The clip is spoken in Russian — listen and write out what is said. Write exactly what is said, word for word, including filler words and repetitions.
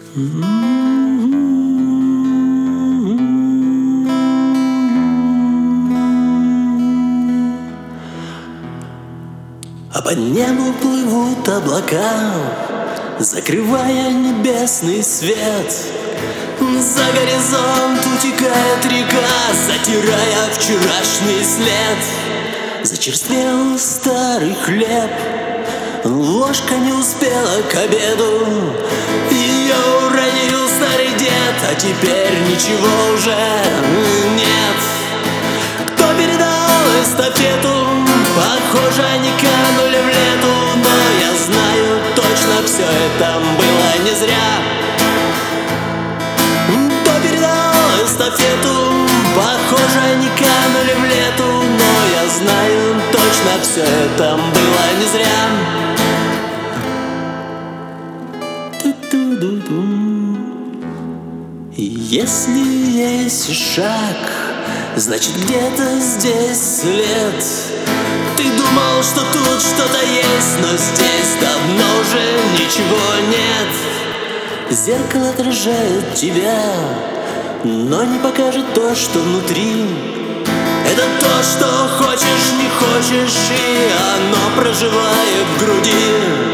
А по небу плывут облака, закрывая небесный свет. За горизонт утекает река, затирая вчерашний след. Зачерствел старый хлеб, ложка не успела к обеду. Ее уронил старый дед, а теперь ничего уже нет. Кто передал эстафету? Похоже, они канули в лету. Но я знаю точно, все это было не зря. Кто передал эстафету? Похоже, они канули в лету. Но я знаю точно, все это было не зря. Если есть шаг, значит где-то здесь след. Ты думал, что тут что-то есть, но здесь давно уже ничего нет. Зеркало отражает тебя, но не покажет то, что внутри. Это то, что хочешь, не хочешь, и оно проживает в груди.